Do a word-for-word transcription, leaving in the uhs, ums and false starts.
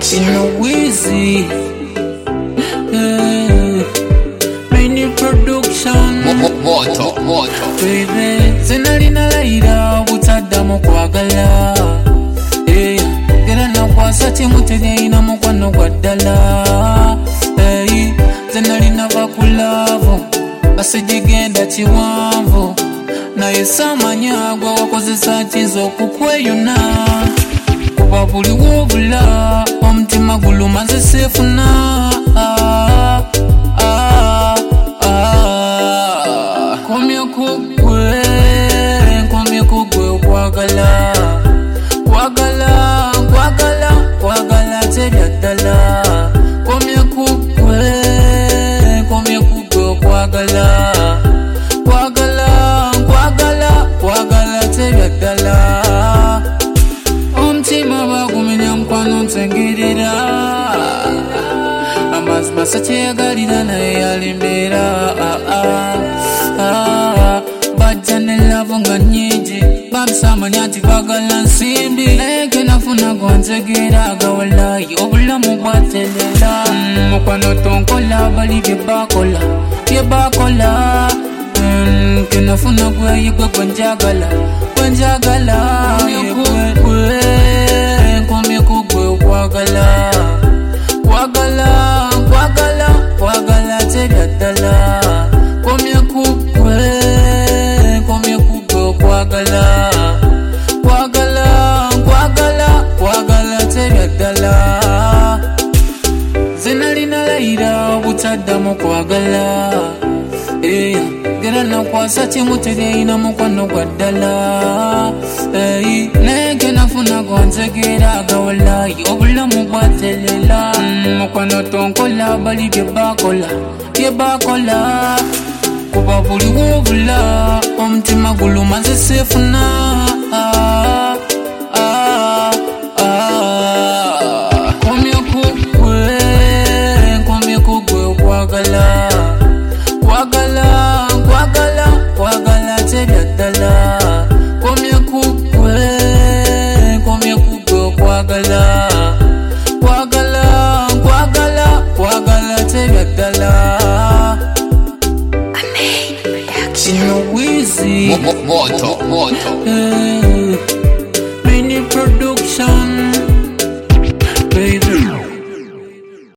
no easy. Yeah. Mini production. Moto, moto. Baby, zinalina laida butadamu kwagala. Hey, gera na kwasa timutege ina mukwano gwaddala. Hey, zinalina bakulavu basijigenda kiwanvu. Naye samanya gwa wakozesa kizo kukweyuna. Kuba buli wobula omutima guluma nze sefuna. Ah, ah, ah. Komye kugwe, komye kugwe okwagala. Kwagala, kwagala, kwagala tebyaddala. Komye kugwe, komye kugwe okwagala. Kwagala, kwagala, kwagala tebyaddala. Omutima bagumenya mukwano nsengirira. Amazima masa kyeyagalira naye yalimbeera. Bajja ne lavo nga nnyingi bamusamanya nti bagala nsimbi. Naye ke nafuna gonzegeera agawalayi obulamu bwatelera. Mukwano tonkola bali bye bakola bye bakola. Ke nafuna gweyigwe gwenjagala gwenjagala. Nkomye kugwe okwagala. Kwagala, kwagala, kwagala tebyaddala. Komye kugwe, komye kugwe okwagala. Kwagala, kwagala, kwagala tebyaddala. Zinalina laira obutaddamu kwagala. Hey, gera na kwasa timutege ina mukwano gwaddala. Hey, nege nafuna gonzegeera agawalayi obulamu bwatelera. Mukwano tonkola bali bye bakola bye bakola. Kuba buli wobula omutima guluma nze sefuna. Ah, ah, ah. Komye kugwe, komye kugwe okwagala. Kwagala, kwagala, kwagala tebyaddala. Komye kugwe, komye kugwe okwagala. Kwagala, kwagala, kwagala tebyaddala. No easy. Moto, moto. Yeah. Mini production.